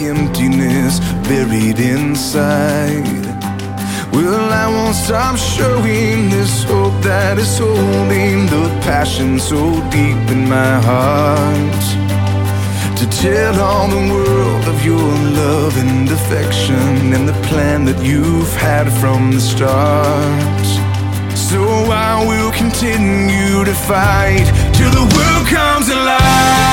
emptiness buried inside. Well, I won't stop showing this hope that is holding the passion so deep in my heart, to tell all the world of your love and affection and the plan that you've had from the start. So I will continue to fight till the world comes alive.